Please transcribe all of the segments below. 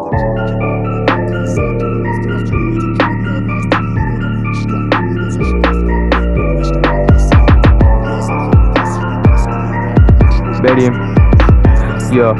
بریم یا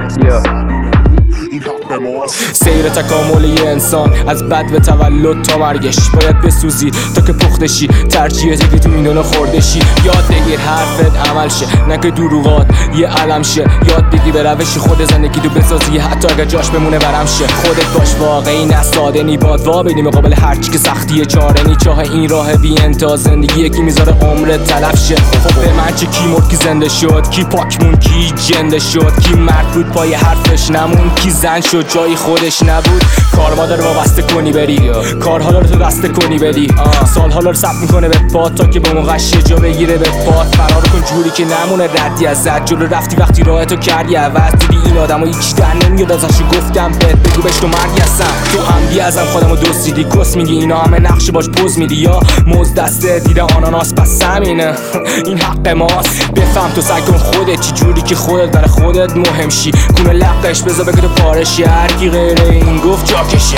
سیر تکامل یه انسان از بد به تولد تا مرگش باید بسوزی تا که پختشی، ترجیحاتی که تو میدونه خوردشی. یاد بگیر حرفت عمل شه، نه که دروغات یه علم شه. یاد بگیر به روش خود زندگی تو بسازی، حتی اگه جاش بمونه برم شه. خودت باش واقعی، نه ساده نی، باد وا بدی مقابل هرچی که سختیه. چاره نی چاه این راه بی انتها، زندگی یکی میذاره عمرت تلف شه. خب به من چه، کی مرد کی زنده شد، کی پاک مون کی جنده شد، کی مرد بود پای حرفش نمون، کی زن شد جایی خودش نبود. کار مادر وابسته کنی بری، کارحالا رو تو دسته کنی بدی، سال حالا رو ثبت میکنه به پات تا که به موقعش یه جا بگیره به پات. فرار کن جوری که نمونه ردی از زد، جلو رفتی وقتی راهتو کردی عوض. دیدی این آدمو هیچ در نمیاد ازشو، گفتم بهت بگو بهش تو مردی هستم. تو عمدی ازم خودمو دزدیدی، کس میگی اینا همه نقش باش پوز میدی، یا موز دسته دیده آناناس پس همینه این حق ماست. بفهم تو سعی کن خودت چی جوری که خودت برای خودت مهم شی. کونه لقش بذار بگه تو پارشی، هر کی غیر این گفت جا کشه.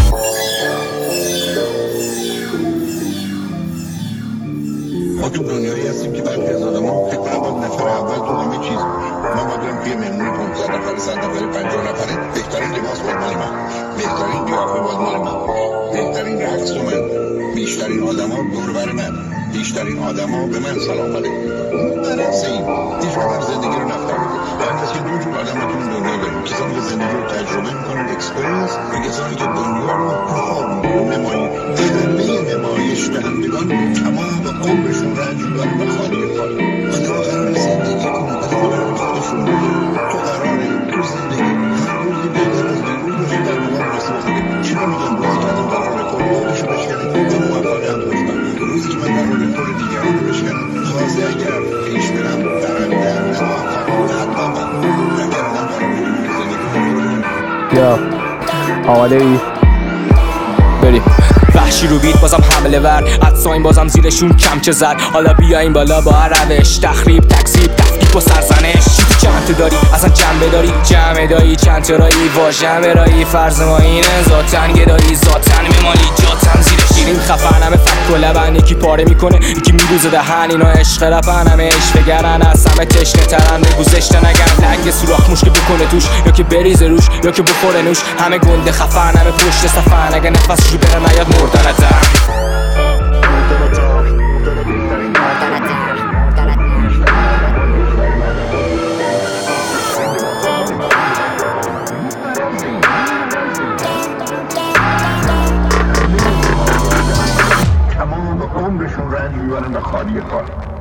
ما تو دنیایی هستیم که برخی از آدم‌ها فکر کنم باید نفر اول تو همه چیز، من باید برم توی مهمونی 500 نفره 100 نفره 50 نفره، بهترین لباس باید مال من، بهترین قیافه باید مال من، بهترین رقص و من، بیشترین آدما دور بر من، بیشترین آدما به من سلام علیکم. این برعکس این هیچ وقت زندگی رو نفهمیده. برای اینکه دو جور آدم تو این دنیا داریم، کسانی که زندگی رو تجربه میکنن اکسپریانس، و کسانی که دنیا رو پرخور میکنن نمایی. همه نمایش دهندگان تمام عمرشون رنج میبرن و خالی خالی. آدم قرار زندگی کنن، ولی قرار خودشون بگن تو قراره تو زندگی هر روزی بهتر از دیروز باشی، در مقام رسول خودی. چرا میگم روزی که آدم قرار رکورد خودشو بشکنه و موفقیت باشن، روزی که من قرار رکورد دیگران رو بشکنم، تازه اگر پیش برم برنده ام نه موفق، حتما من اگر من قرار زندگی کنم. یا آماده ای؟ بریم. وحشی رو بیت بازم حمله ور، ادساین بازم زیرشون کم چه زد. حالا بیا این بالا با روش، تخریب تکسیب تفکیک و سرزنش. چند تا داری اصلا جنبه داری، جمع دایی چند تایی واژن برایی. فرض ما اینه ذاتن گدایی، ذاتن میمالی جاتن زیرش. شیرین خفن همه فک و لبن، یکی پاره میکنه یکی میروزه دهن. اینا عشق رفن همه عشق بگرن، از همه تشنه ترن بگو زشته نگن. لنگ سوراخ موش که بکنه توش، یا که بریزه روش یا که بخوره نوش. همه گنده خفن همه پشت صفن، اگه نفس رو بره نیاد مردنتن. تمام عمرشون رنج میبرن و خالی خالی.